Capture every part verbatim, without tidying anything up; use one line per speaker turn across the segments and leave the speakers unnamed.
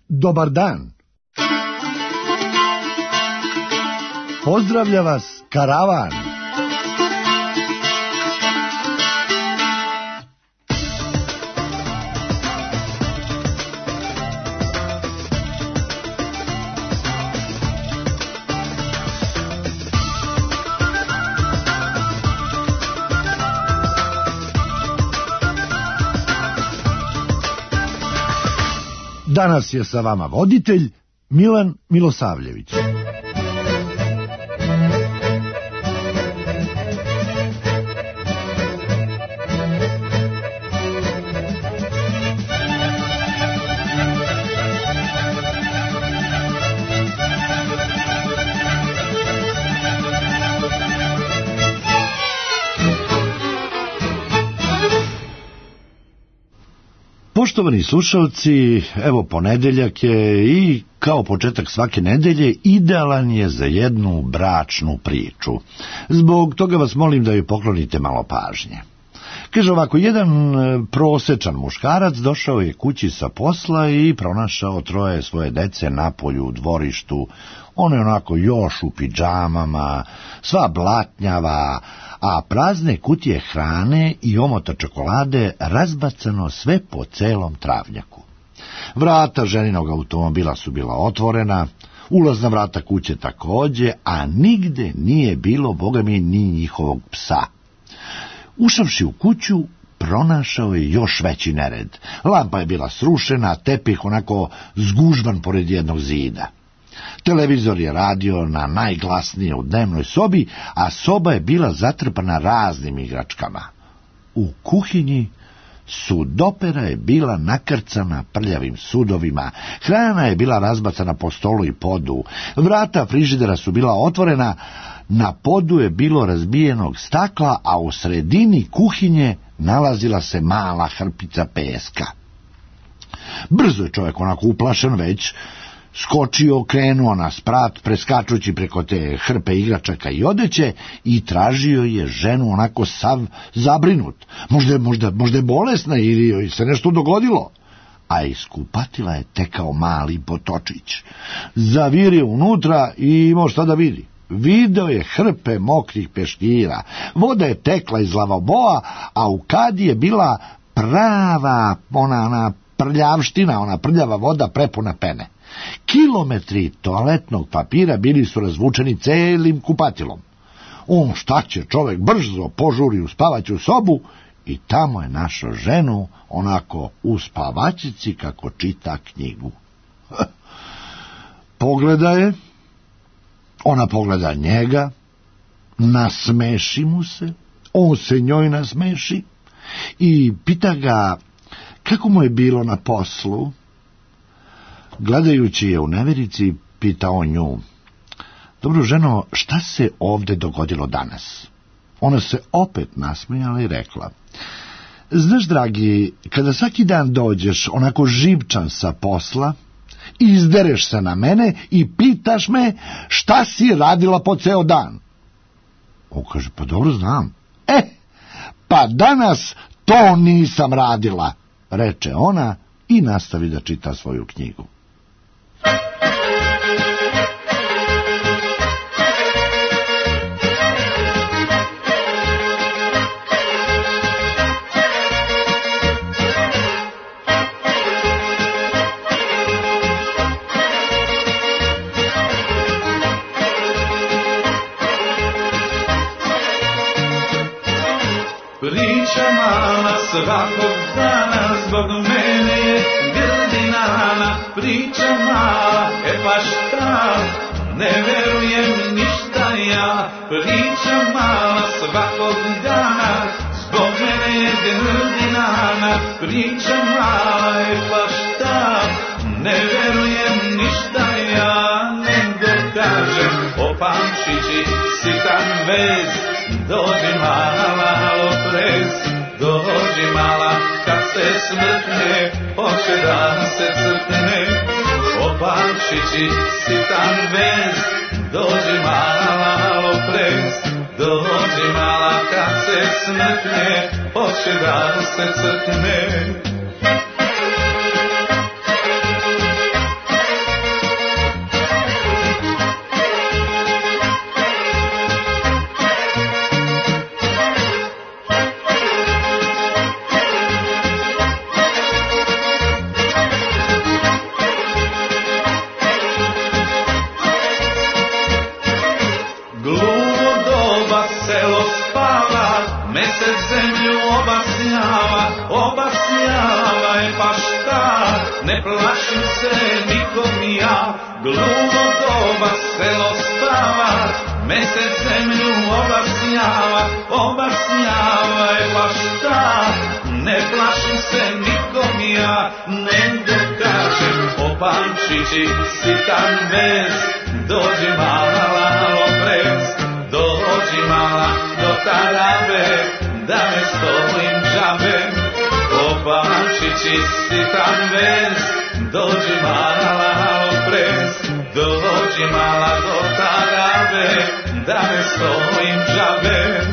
Dobar dan. Pozdravlja vas karavan. Danas je sa vama voditelj Milan Milosavljević. Poštovani slušalci, evo ponedeljak je i kao početak svake nedelje idealan je za jednu bračnu priču. Zbog toga vas molim da joj poklonite malo pažnje. Kaže ovako, jedan prosečan muškarac došao je kući sa posla i pronašao troje svoje dece napolju u dvorištu. One onako još u pidžamama, sva blatnjava, a prazne kutije hrane i omota čokolade razbacano sve po celom travnjaku. Vrata ženinog automobila su bila otvorena, ulazna vrata kuće takođe, a nigde nije bilo, boga mi, ni njihovog psa. Ušavši u kuću, pronašao je još veći nered. Lampa je bila srušena, tepih onako zgužvan pored jednog zida. Televizor je radio na najglasnije u dnevnoj sobi, a soba je bila zatrpana raznim igračkama. U kuhinji sudopera je bila nakrcana prljavim sudovima, hrana je bila razbacana po stolu i podu, vrata frižidera su bila otvorena, na podu je bilo razbijenog stakla, a u sredini kuhinje nalazila se mala hrpica peska. Brzo je čovjek onako uplašen već skočio, krenuo na sprat, preskačući preko te hrpe igračaka i odeće, i tražio je ženu onako sav zabrinut. Možda, možda, možda je bolesna ili se nešto dogodilo. A iz kupatila je tekao mali potočić. Zavirio unutra i imao šta da vidi. Video je hrpe mokrih peškira, voda je tekla iz lavaboa, a u kadi je bila prava ona, ona prljavština, ona prljava voda prepuna pene. Kilometri toaletnog papira bili su razvučeni celim kupatilom. On, šta će čovjek, brzo požuri u spavaću sobu i tamo je našao ženu onako u spavačici kako čita knjigu. Pogleda je, ona pogleda njega, nasmeši mu se, on se njoj nasmeši i pita ga kako mu je bilo na poslu. Gledajući je u neverici, pita on nju: dobro ženo, šta se ovde dogodilo danas? Ona se opet nasmijala i rekla: znaš dragi, kada svaki dan dođeš onako živčan sa posla, izdereš se na mene i pitaš me šta si radila po ceo dan. On kaže: pa dobro znam. E, pa danas to nisam radila, reče ona i nastavi da čita svoju knjigu.
Priča mala svakog dana, zbog mene je grdinana. Priča mala, e pa šta, ne verujem ništa ja. Priča mala svakog dana, zbog mene je grdinana. Priča mala, e pa šta, ne verujem ništa ja. Nego kažem, o pamšići, sitan vez, dođi mala oprez, dođi mala, kad se smrkne, hoće da se crkne. O pamšići, sitan vez, dođi mala oprez, dođi mala, kad se smrkne, hoće da se crkne. plašim se nikom ja, glumo doba selo spava, mesec zemlju obasjava, obasjava, e pa šta, ne plašim se nikom ja, nego kažem, o pančići sitan bez, dođi mala lalo prez, dođi mala do tarabe, da ne stojim džabe. O pančići sitan bez, dođi mala lalo prez, dođi mala do tarabe, da ne stojim džabe.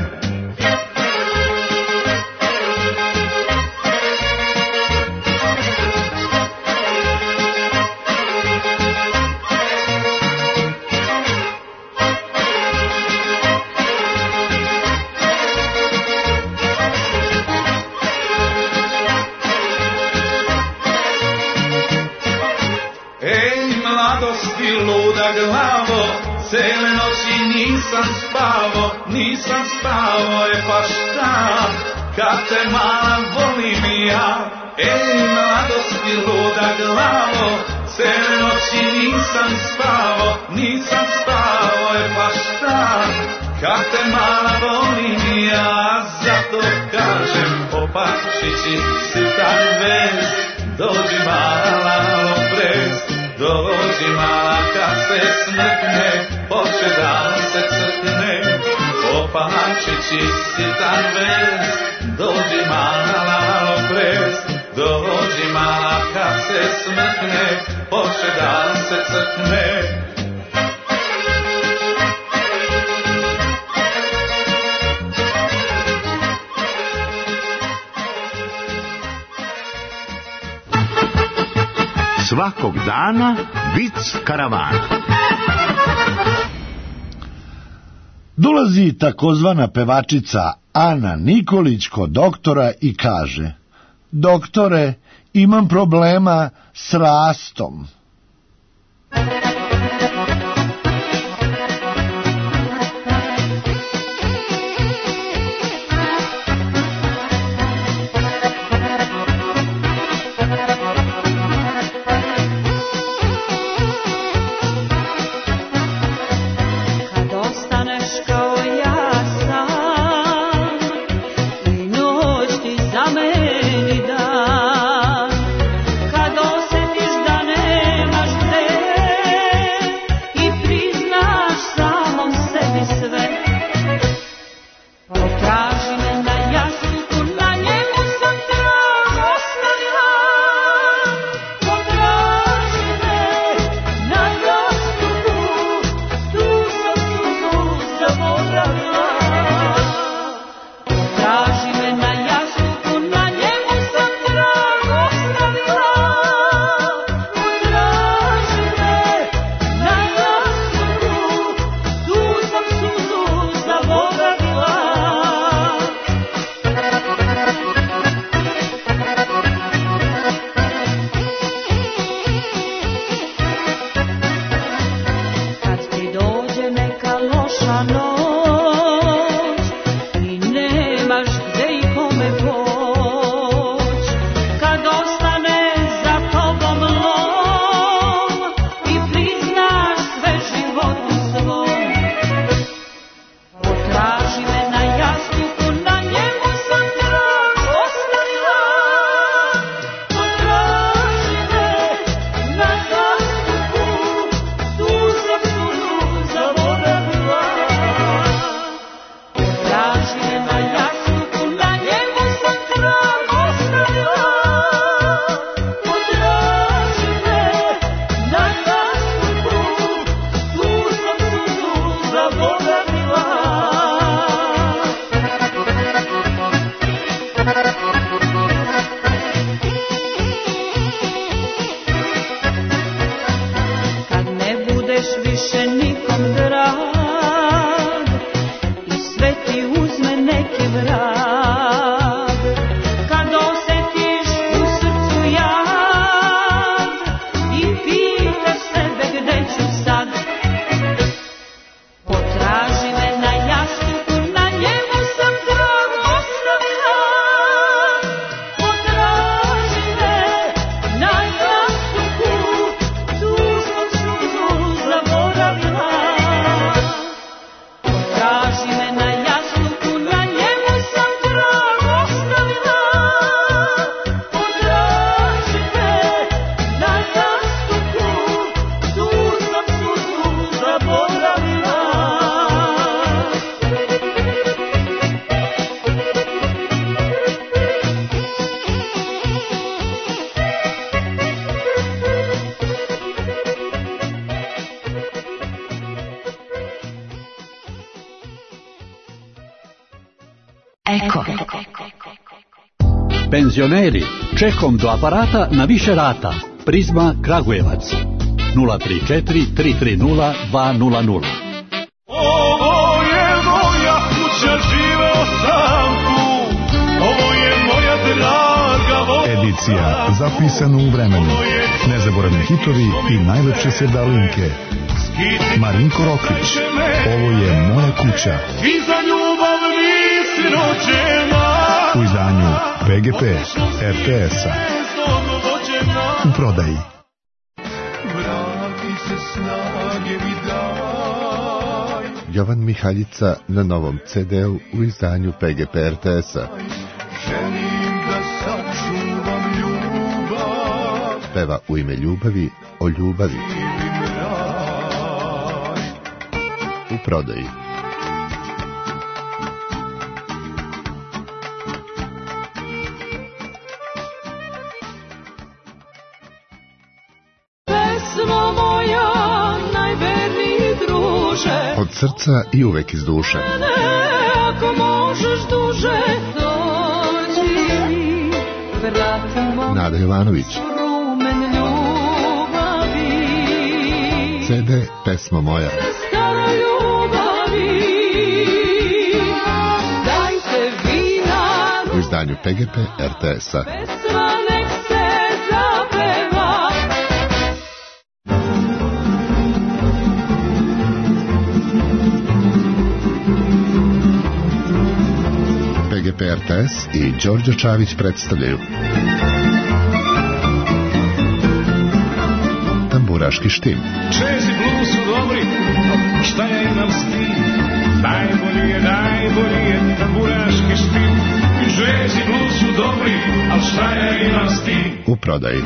Luda glavo, cele noći nisam spavo, nisam spavo, e pa šta, kad te mala volim ja. Ej, mladosti luda glavo, cele noći nisam spavo, nisam spavo, e pa šta, kad te mala volim ja. Zato kažem, o pančići sitan bez, dođi mala lalo prez, dođi mala kad se smrkne, hoće da se crkne. O pančići sitan bez, dođi mala lalo prez, dođi mala kad se smrkne, hoće da se crkne.
Svakog dana vic karavana.
Dolazi takozvana pevačica Ana Nikolić kod doktora i kaže: doktore, imam problema s rastom.
Eko.
Penzioneri, čekom do aparata na više rata. Prizma Kragujevac. nula tri četiri tri tri nula dva nula nula.
Ovo je moja kuća, živeo sam tu. Ovo je moja draga voda.
Edicija zapisana u vremenu. Nezaboravni hitovi i najlepše sevdalinke. Marinko Rokvić. Ovo je moja kuća.
I za ljubav nisi rođena.
U izdanju P G P R T S-a. U prodaji.
Jovan Mihaljica na novom ce de-u u izdanju P G P R T S-a. Peva u ime ljubavi o ljubavi. U prodaji.
Pesmo moja, najverniji druže,
od srca i uvek iz duše.
ako možeš duže dođi mi, vratimo
Nada Jovanović.
rumen ljubavi,
ce de Pesma moja.
staro ljubavi, dajte vina,
U izdanju P G P R T S-a.
pesma nek se zapeva.
P G P R T S i Đorđe Čavić predstavljaju Tamburaški štim.
Jazz i blues su dobri, šta ja imam s tim? Najbolji je, najbolji je tamburaški štim. Jazz i blues su dobri, al šta ja imam s tim?
U prodaji.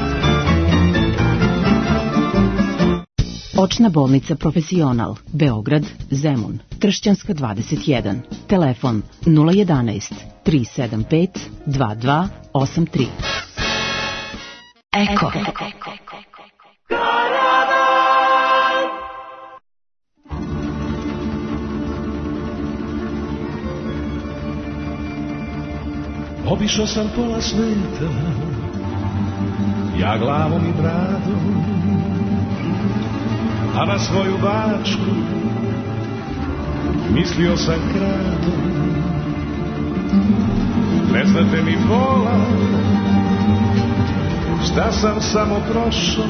Očna bolnica Profesional, Beograd, Zemun, Tršćanska dvadeset jedan. Telefon nula jedanaest tri sedam pet dva dva osam tri.
Eko.
Obišao sam pola sveta, ja glavom i bradom, a na svoju Bačku mislio sam kradom. Ne znate mi pola, šta sam samo prošao.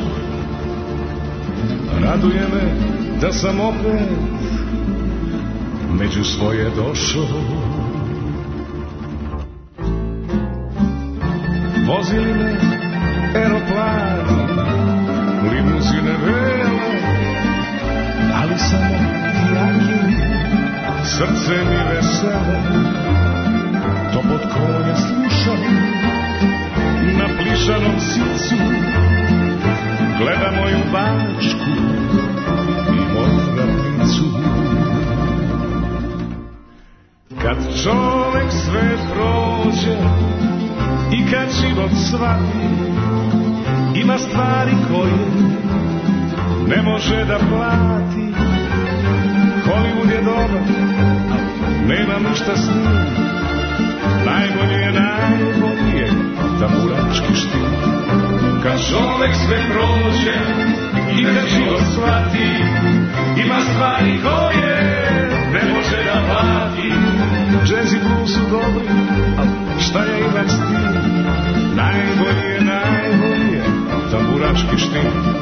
Raduje me da sam opet među svoje došao. Vozili me aeroplani, limuzine vele, ali samo jaki, srce mi vesele. To pod konja slušam, na plišanom sicu, gleda moju Bačku i moju ravnicu. Kad čovek sve prođe i kad život shvati, ima stvari koje ne može da plati. Hollywood je dobar, nema ništa s njim. Najbolje je, najbolje je tamburački štim. Kad čovek sve prođe i kad život shvati, ima stvari koje ne može da plati. Jazz i blues su dobri, ali šta ja imam s tim? Najbolje je, najbolje je tamburački štim.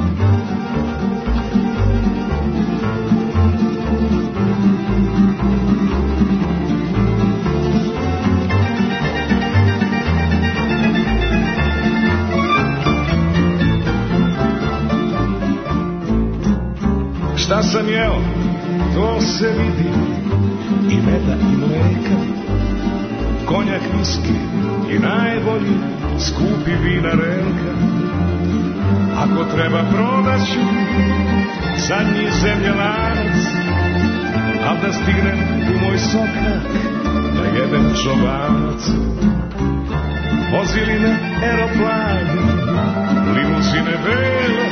Šta sam jeo, to se vidi, i meda i mleka, konjak, viski i najbolji skupi vina Renka. Ako treba prodaću zadnji zemljanac, al da stignem u moj sokak da jedem čobanac. Vozili me aeroplani, limuzine vele,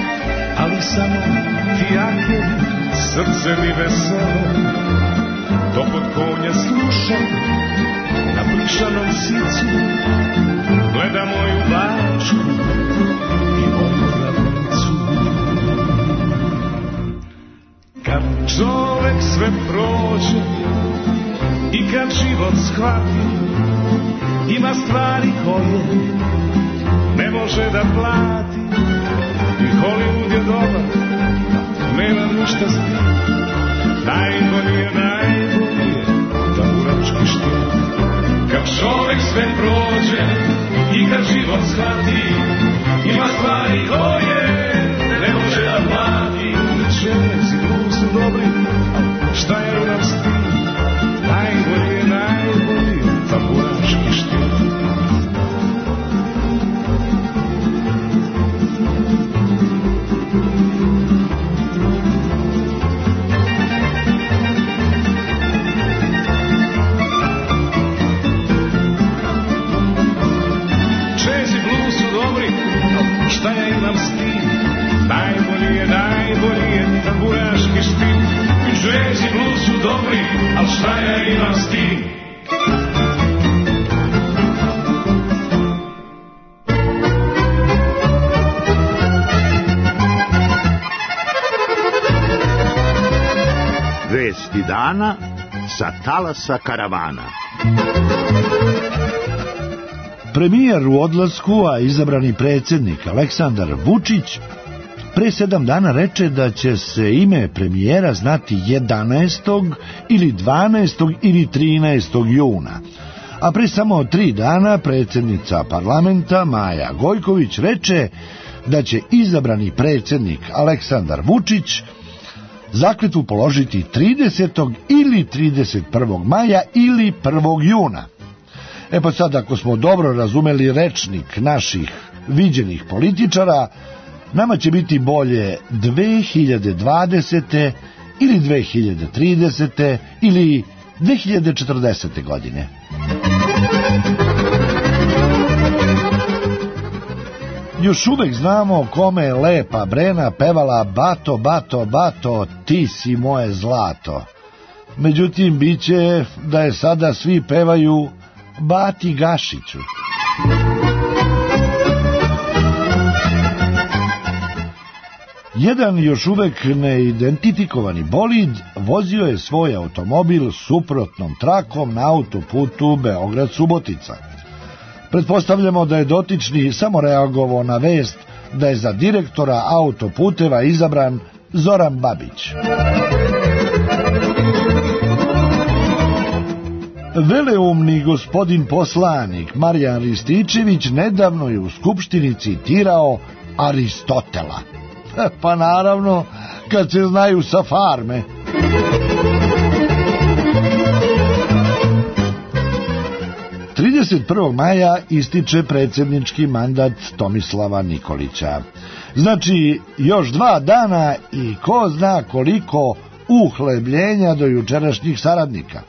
ali samo fijake, srce mi veselo. Topot konja slušam na plišanom sicu, gleda moju bačku i moju ravnicu. Kad čovek sve prođe i kad život shvati, ima stvari koje ne može da plati. I Hollywood je dobar, nema ništa s tim. Najbolje, najbolje, tamburački štir. Kad čovek sve prođe i kad život shvati, ima stvari koje ne može da plati. Jazz i blues su dobri, šta je nam s tim? Najbolje, najbolje, tamburački štir. Šta ja imam s tim? Najbolji je, najbolji je tamburaški špil. Jazz i blues su dobri, al šta ja imam s tim?
Vesti dana sa talasa karavana.
Premijer u odlasku, a izabrani predsjednik Aleksandar Vučić pre sedam dana reče da će se ime premijera znati jedanaestog ili dvanaestog ili trinaestog juna. A pre samo tri dana predsjednica parlamenta Maja Gojković reče da će izabrani predsjednik Aleksandar Vučić zakletvu položiti tridesetog ili trideset prvog maja ili prvog juna. E pa sad, ako smo dobro razumeli rečnik naših viđenih političara, nama će biti bolje dve hiljade dvadesete ili dve hiljade tridesete ili dve hiljade četrdesete godine. Još uvek znamo kome je lepa Brena pevala Bato, bato, bato, ti si moje zlato. Međutim, biće da je sada svi pevaju Bati Gašiću. Jedan još uvek neidentifikovani bolid vozio je svoj automobil suprotnom trakom na autoputu Beograd-Subotica. Pretpostavljamo da je dotični samo reagovao na vest da je za direktora autoputeva izabran Zoran Babić. Veleumni gospodin poslanik Marijan Rističević nedavno je u Skupštini citirao Aristotela. Pa naravno, kad se znaju sa farme. trideset prvog maja ističe predsjednički mandat Tomislava Nikolića. Znači, još dva dana i ko zna koliko uhlebljenja do jučerašnjih saradnika.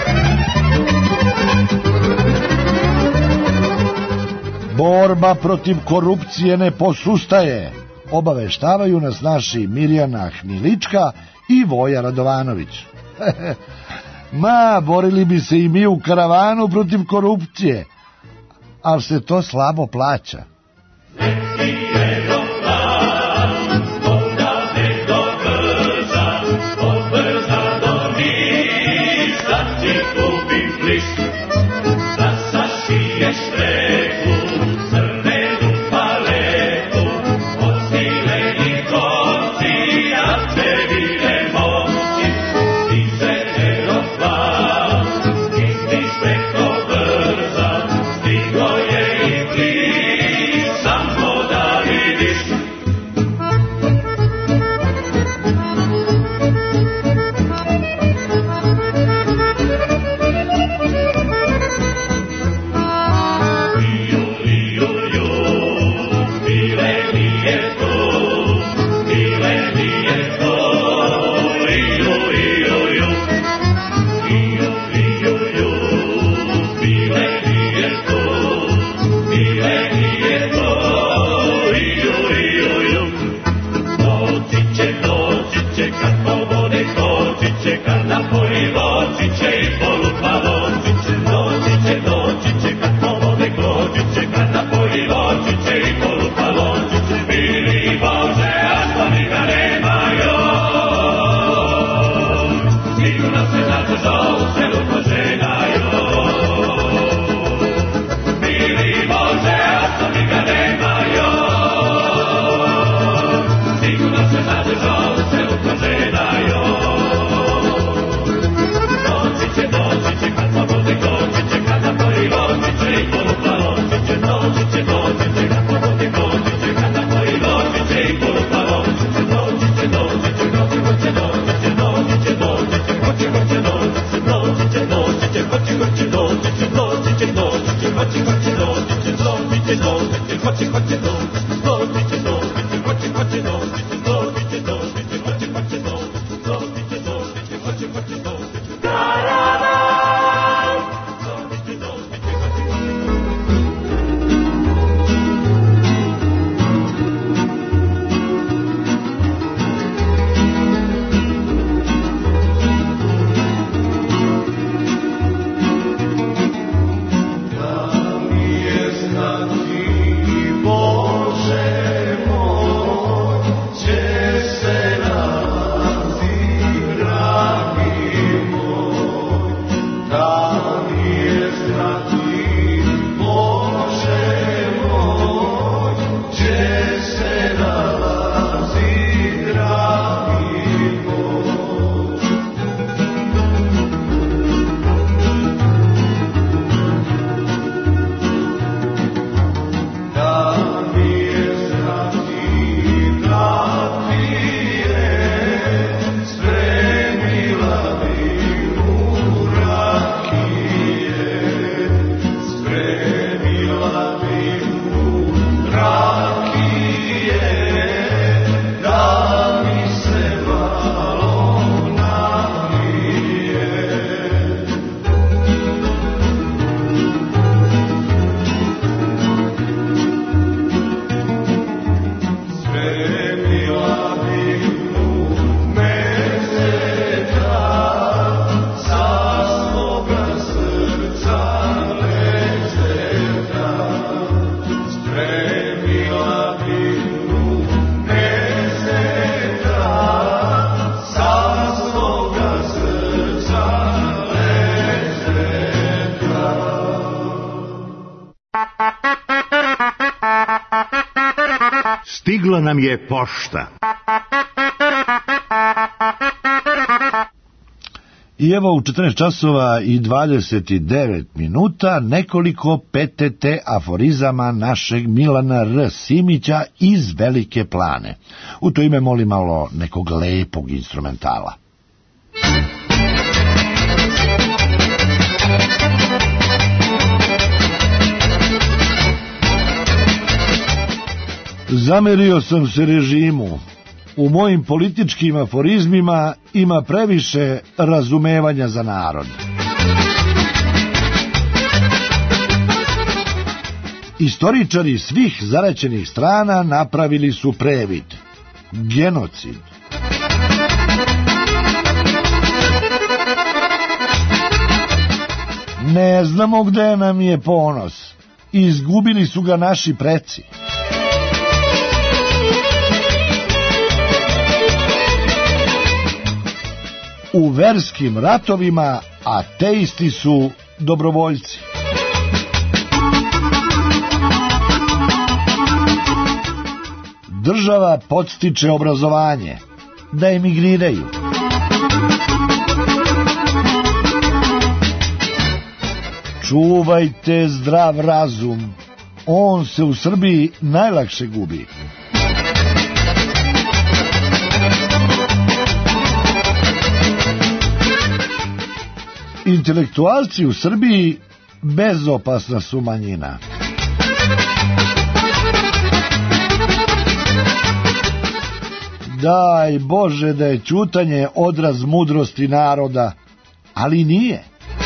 Borba protiv korupcije ne posustaje, obaveštavaju nas naši Mirjana Hnilička i Voja Radovanović. Ma, borili bi se i mi u karavanu protiv korupcije, ali se to slabo plaća.
Samo hoće, hoće doći, doći će, doći će, hoće, hoće doći, doći će, doći će, hoće, hoće doći, doći će, doći će, hoće, hoće doći, karavan, doći će, doći će, hoće, hoće doći.
Stigla nam je pošta.
I evo u četrnaest časova i dvadeset devet minuta nekoliko P T T aforizama našeg Milana R. Simića iz Velike Plane. U to ime molim malo nekog lepog instrumentala. Zamerio sam se režimu. U mojim političkim aforizmima ima previše razumevanja za narod. Istoričari svih zaraćenih strana napravili su previd. Genocid. Ne znamo gde nam je ponos. Izgubili su ga naši preci. U verskim ratovima ateisti su dobrovoljci. Država podstiče obrazovanje, da emigriraju. Čuvajte zdrav razum, on se u Srbiji najlakše gubi. Intelektualci u Srbiji bezopasna su manjina. Daj Bože da je ćutanje odraz mudrosti naroda, ali nije.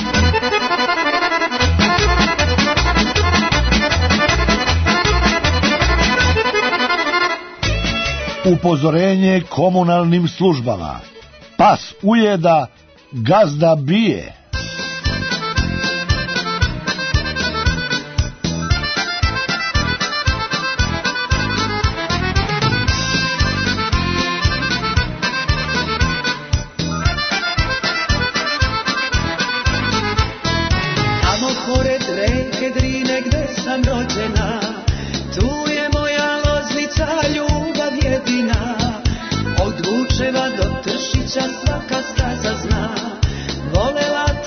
Upozorenje komunalnim službama. Pas ujeda, gazda bije.
Od Vučeva do Tršića svaka staza zna, volela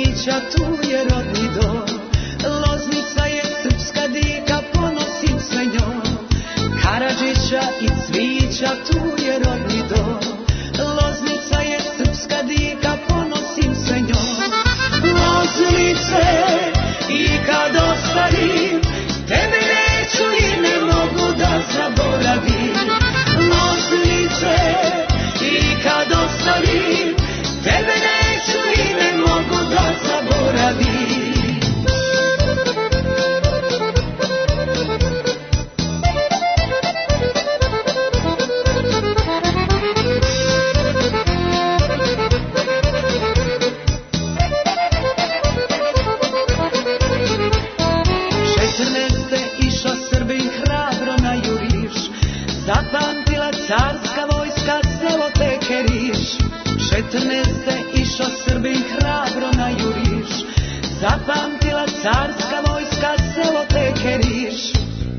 cvića, tu je rodni dom. Loznica je srpska dika, ponosim se njom. Karadžića i cvića, tu je rodni dom. Loznica je srpska dika, ponosim se njom. Loznice, i kad ostarim, tebe neću i ne mogu da zaboravim. Loznice, i kad ostarim, tebe neću i ne mogu da zaboravim. Zapamtila carska vojska selo Tekeriš. Četrneste išao Srbin hrabro na juriš. Zapamtila carska vojska selo Tekeriš.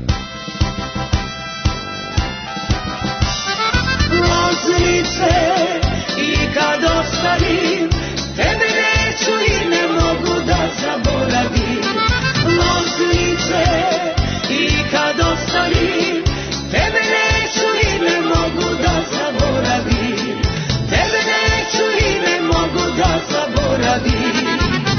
Loznice, i kad ostarim, tebe neću i ne mogu da zaboravim. Loznice, i kad ostarim, tebe neću i ne mogu da zaboravim. Tebe neću i ne mogu da zaboravim.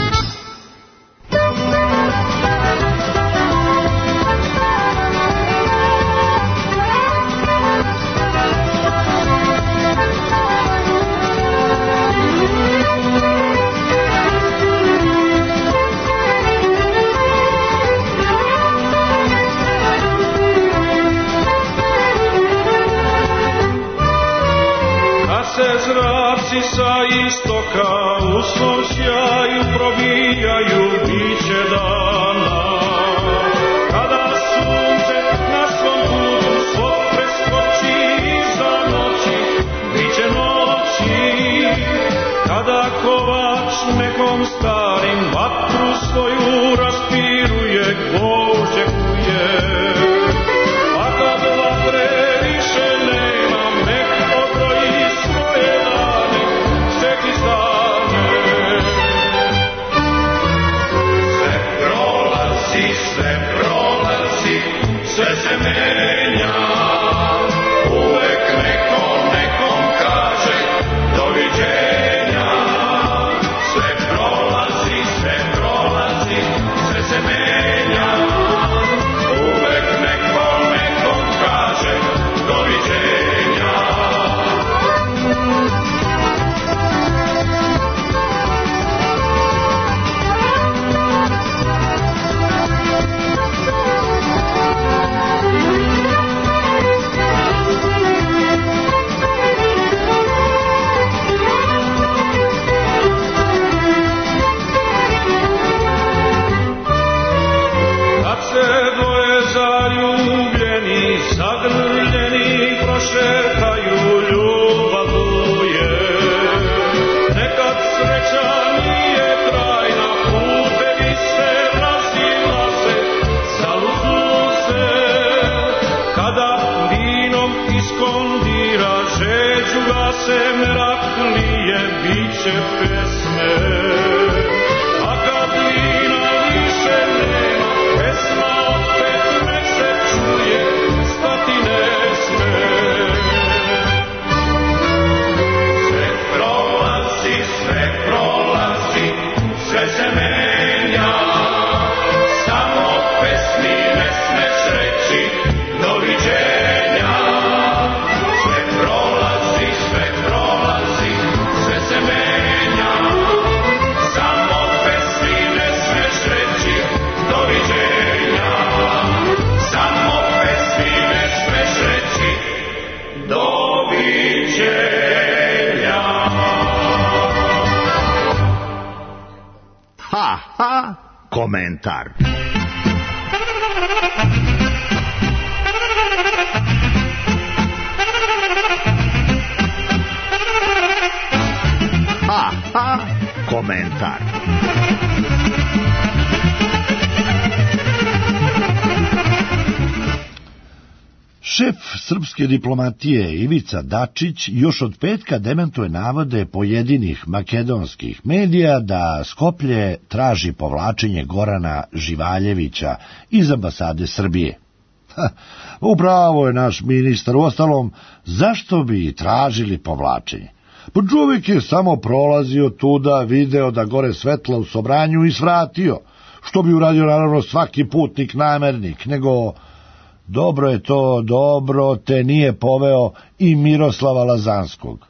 Se zraci sa istoka u svom sjaju probijaju, biće dana. Kada sunce na svom putu svog preskoči iza noći, biće noći. Kada kovač nekom starim vatru svoju raspiruje, Bože kuje. A kad vatre više nema, nek odroji svoje dane, čeki stane. Sve prolazi, sve prolazi, sve se menja. Uvek neko nekom kaže doviđenja. Sve prolazi, sve prolazi, sve se menja. Uvek neko nekom kaže doviđenja. Kad se dvoje zaljubljeni, zagrljeni prošetaju, ljubav buje. Nekad sreća nije trajna, putevi se razilaze, zalutnu se. Kada vinom iskondira, žeđu gase, meraklije, bit će pesme. A kad vina više nema, pesma opet nek se čuje, stati ne sme. Sve prolazi, sve prolazi, sve se menja. Samo pesmi ne smeš reći doviđenja. Sve prolazi, sve prolazi, sve se menja. Samo pesmi ne smeš reći doviđenja. Samo pesmi ne smeš reći doviđenja.
Ha, ha, komentar. Ha, ha, komentar.
Šef srpske diplomatije Ivica Dačić još od petka dementuje navode pojedinih makedonskih medija da Skoplje traži povlačenje Gorana Živaljevića iz ambasade Srbije. Ha, upravo je naš ministar, uostalom, zašto bi tražili povlačenje? Pa čovjek je samo prolazio tuda, video da gore svetla u Sobranju i svratio, što bi uradio naravno svaki putnik namernik, nego dobro je to, dobro te nije poveo i Miroslava Lazanskog.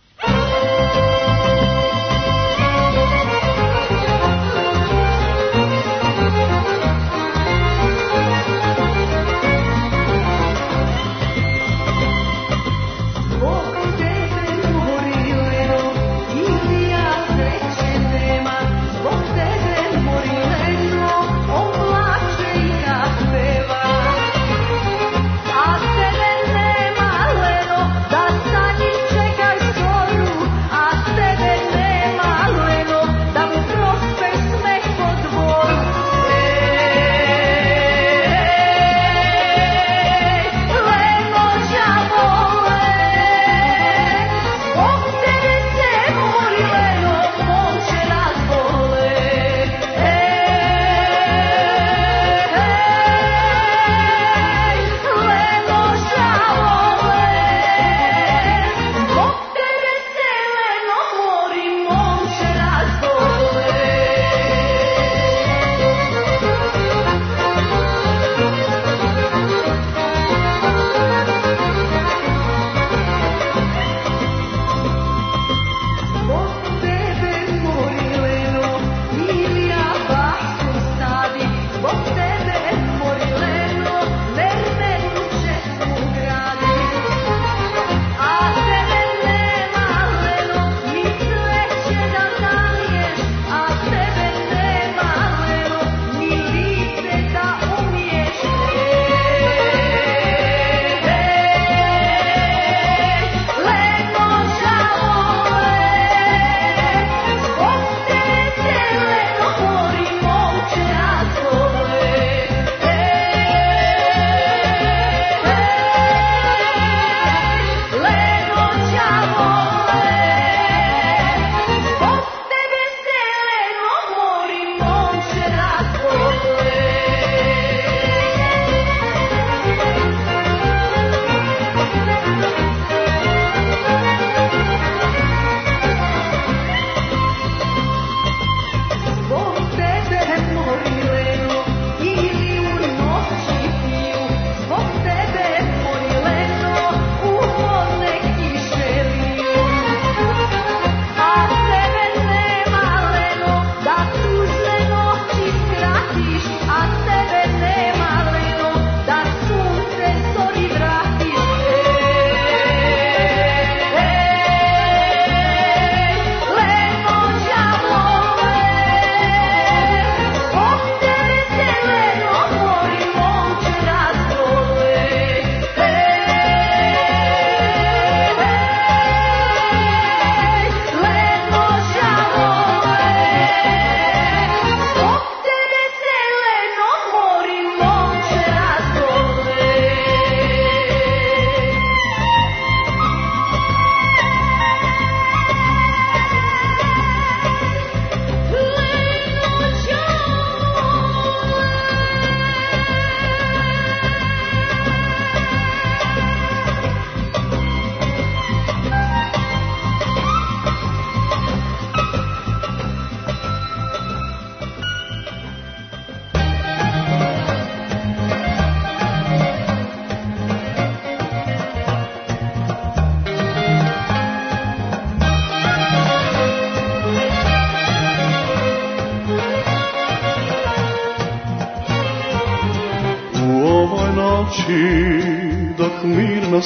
noći dok mirno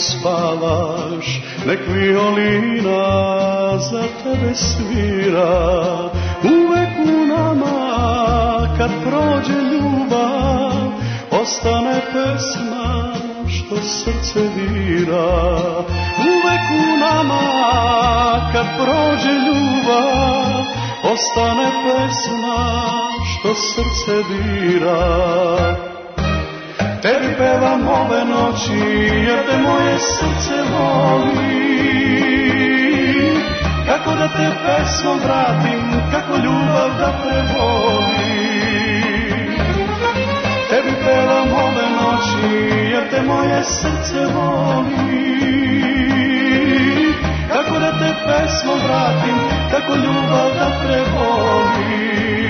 spavaš, nek violina za tebe svira. Uvek u nama kad prođe ljubav, ostane pesma što srce dira. Uvek u nama kad prođe ljubav, ostane pesma što srce dira. tebi pevam ove noći, jer te moje srce voli. Kako da te pesmom vratim, kako ljubav da prevoli. Tebi pevam ove noći, jer te moje srce voli. Kako da te pesmom vratim, kako ljubav da prevoli.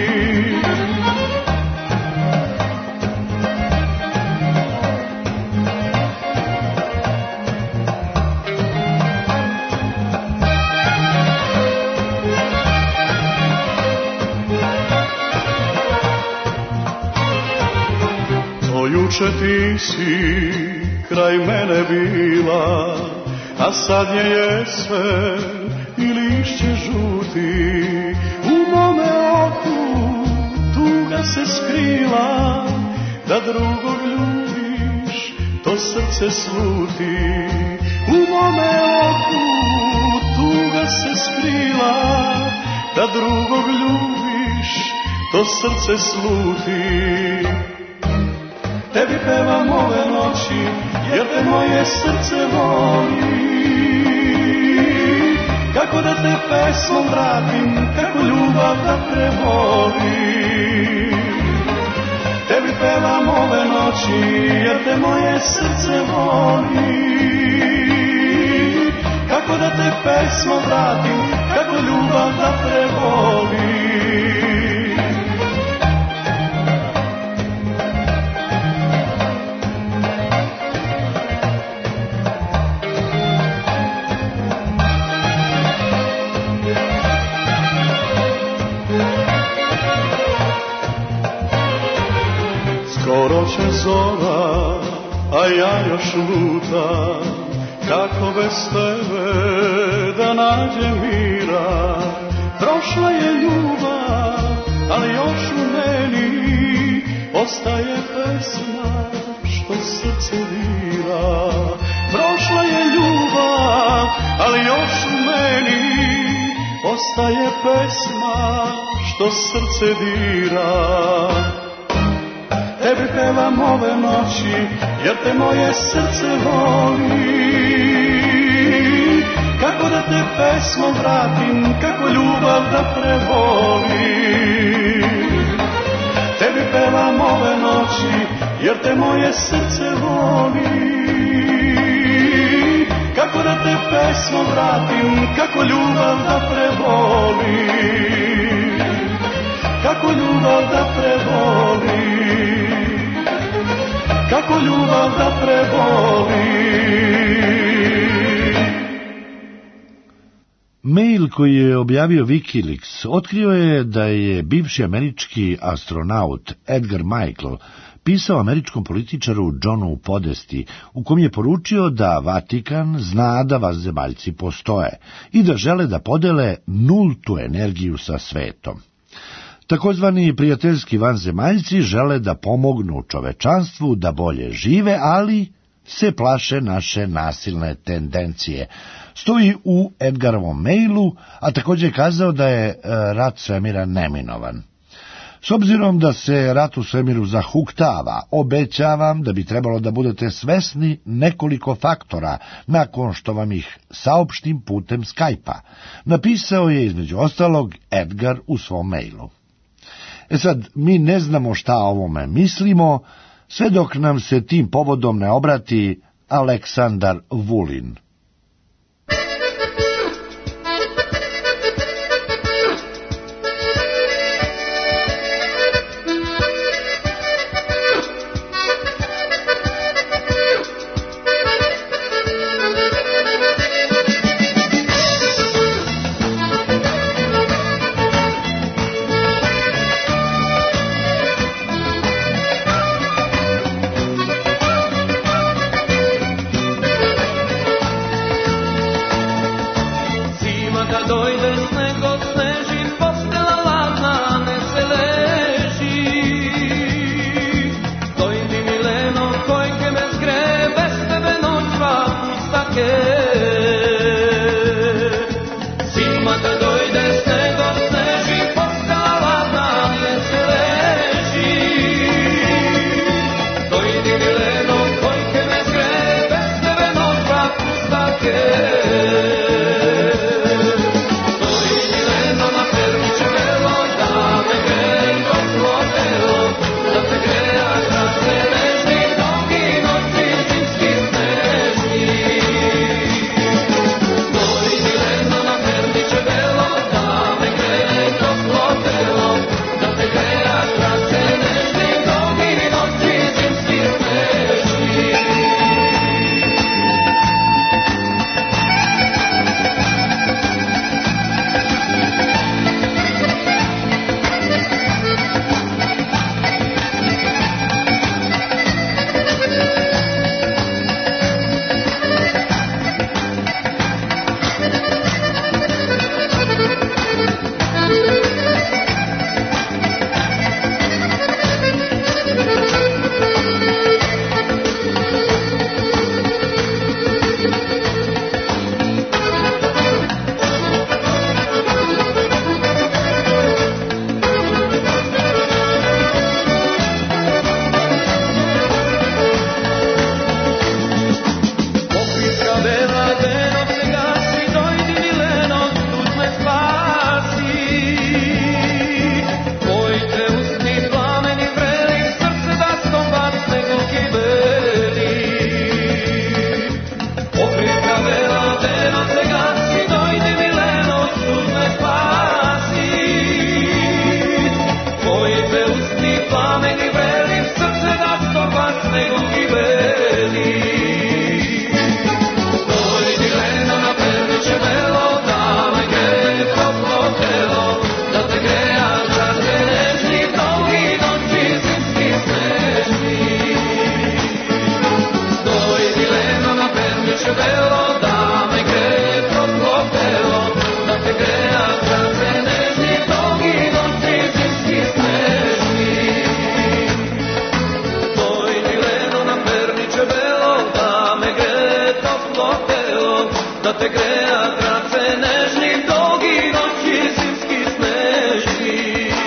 Juče ti si kraj mene bila, a sad je jesen i lišće žuti. U mome oku tuga se skrila, da drugog ljubiš, to srce sluti. U mome oku tuga se skrila, da drugog ljubiš, to srce sluti. Tebi pevam ove noći, jer te moje srce voli. Kako da te pesmom vratim, kako ljubav da prevoli. Tebi pevam ove noći, jer te moje srce voli. Kako da te pesmom vratim, kako ljubav da prevoli. Skoro će zora, a ja još lutam, kako bez tebe da nađem mira. Prošla je ljubav, ali još u meni ostaje pesma što srce dira. Prošla je ljubav, ali još u meni ostaje pesma što srce dira. Tebi pevam ove noći, jer te moje srce voli. Kako da te pesmom vratim, kako ljubav da prevoli. Tebi pevam ove noći, jer te moje srce voli. Kako da te pesmom vratim, kako ljubav da prevoli. Kako ljubav da prevoli. Kako ljubav da prevoli.
Mail koji je objavio Wikileaks otkrio je da je bivši američki astronaut Edgar Mitchell pisao američkom političaru Johnu Podesti, u kom je poručio da Vatikan zna da vanzemaljci postoje i da žele da podele nultu energiju sa svetom. Takozvani prijateljski vanzemaljci žele da pomognu čovečanstvu da bolje žive, ali se plaše naše nasilne tendencije. Stoji u Edgarovom mailu, a također je kazao da je rat svemira neminovan. S obzirom da se rat u svemiru zahuktava, obećavam da bi trebalo da budete svesni nekoliko faktora nakon što vam ih saopštim putem Skype-a, napisao je između ostalog Edgar u svom mailu. E sad, mi ne znamo šta o ovome mislimo, sve dok nam se tim povodom ne obrati Aleksandar Vulin.
pa meni veli srce da sto vas nego mi veli. Dojdi Leno na perniče belo, da me greje toplo telo, da te greja čase nežni, dolgi noći zimski snežni. Dojdi Leno na perniče belo, da me greje toplo telo, da te greja čase nežni, dolgi noći zimski snežni. Dojdi Leno na perniče belo, da me greje toplo telo, da te greja čase nežni, dolgi noći zimski snežni.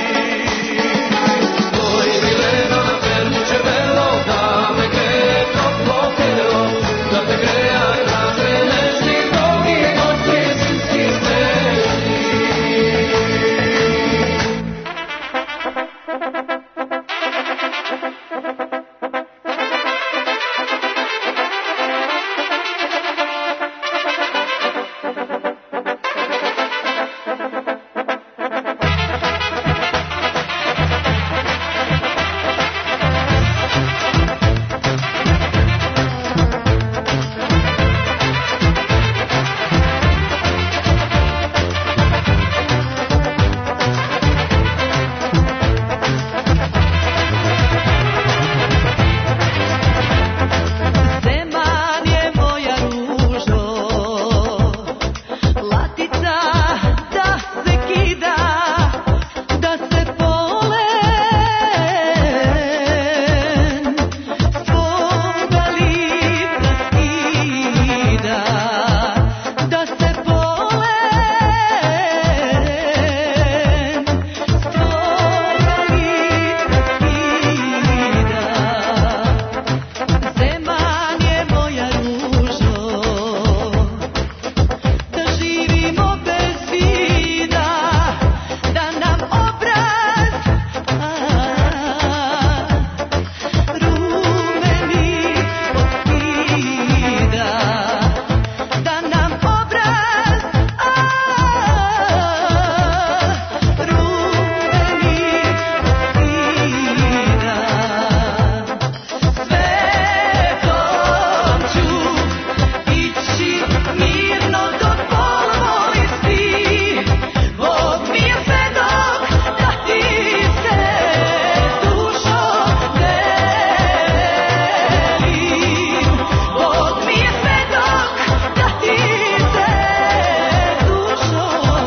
Dojdi Leno na perniče belo, da me greje toplo telo, da te greja čase nežni, dolgi noći zimski snežni.
Zeman je moja ružo, latica da se kida, da se polen svoga lica skida, da se polen svoga lica skida. Zeman je moja ružo, da živimo bez vida, da nam obraz rumeni otkida, da nam obraz rumeni otkida. Svetom ću ići mirno dok polvoli spi, Bog mi je svedok da ti se dušo delim. Bog mi je svedok da ti se dušo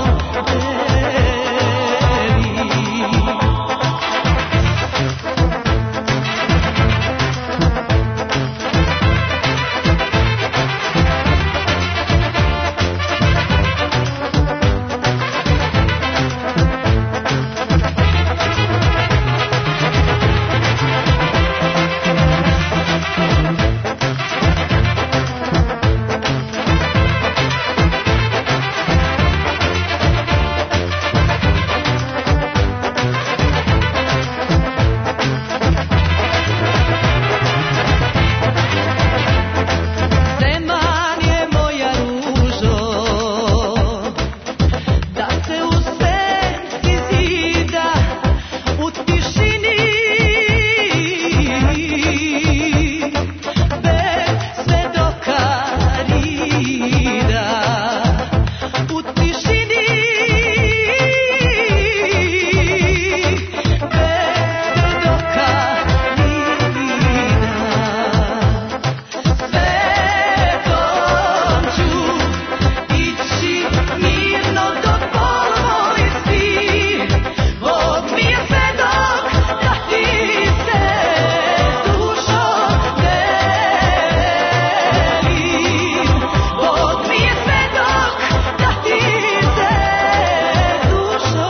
Zeman je moja ružo, da se u senci zida, u tišini bez svedoka rida, u tišini bez svedoka rida. Svetom ću ići mirno dok polvoli spi, Bog mi je svedok da ti se dušo delim. Bog mi je svedok da ti se dušo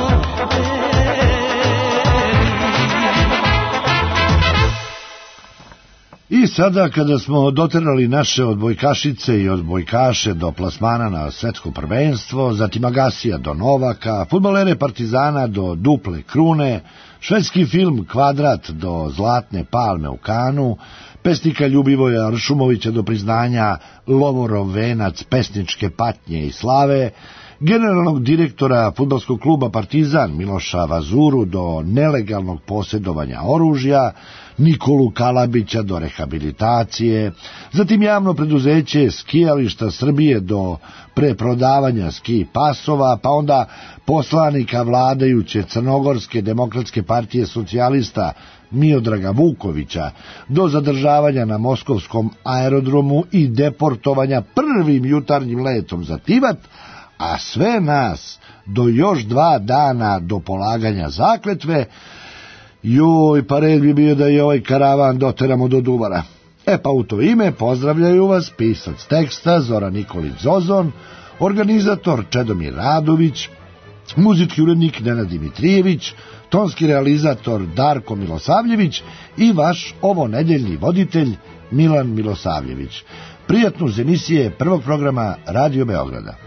delim.
I sada kada smo doterali naše odbojkašice i odbojkaše do plasmana na svetsko prvenstvo, zatim Agasija do Novaka, fudbalere Partizana do duple krune, švedski film Kvadrat do zlatne palme u Kanu, pesnika Ljubivoja Ršumovića do priznanja Lovorov venac pesničke patnje i slave, generalnog direktora fudbalskog kluba Partizan Miloša Vazuru do nelegalnog posjedovanja oružja, Nikolu Kalabića do rehabilitacije, zatim javno preduzeće Skijališta Srbije do preprodavanja ski pasova, pa onda poslanika vladajuće Crnogorske demokratske partije socijalista Miodraga Vukovića do zadržavanja na moskovskom aerodromu i deportovanja prvim jutarnjim letom za Tivat, a sve nas do još dva dana do polaganja zakletve. Joj, pa red bi bio da je ovaj karavan doteramo do Duvara. E pa u to ime pozdravljaju vas pisac teksta Zoran Nikolić Zozon, organizator Čedomir Radović, muzički urednik Nenad Dimitrijević, tonski realizator Darko Milosavljević i vaš ovonedeljni voditelj Milan Milosavljević. Prijatno uz emisije prvog programa Radio Beograda.